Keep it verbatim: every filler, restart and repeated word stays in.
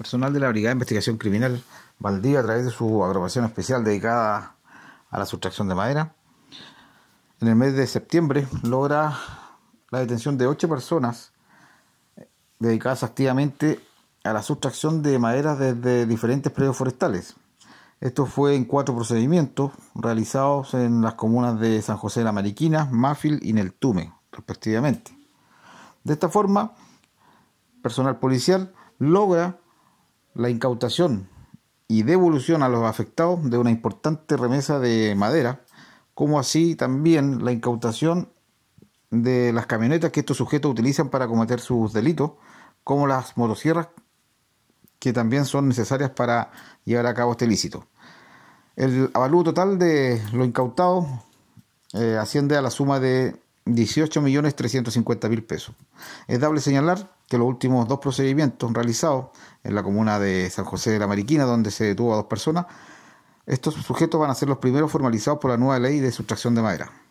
Personal de la Brigada de Investigación Criminal Valdivia, a través de su agrupación especial dedicada a la sustracción de madera, en el mes de septiembre logra la detención de ocho personas dedicadas activamente a la sustracción de madera desde diferentes predios forestales. Esto fue en cuatro procedimientos realizados en las comunas de San José de la Mariquina, Mafil y Neltume, respectivamente. De esta forma, personal policial logra la incautación y devolución a los afectados de una importante remesa de madera, como así también la incautación de las camionetas que estos sujetos utilizan para cometer sus delitos, como las motosierras que también son necesarias para llevar a cabo este ilícito. El avalúo total de lo incautado eh, asciende a la suma de dieciocho millones trescientos cincuenta mil pesos. Es dable señalar que los últimos dos procedimientos realizados en la comuna de San José de la Mariquina, donde se detuvo a dos personas, estos sujetos van a ser los primeros formalizados por la nueva ley de sustracción de madera.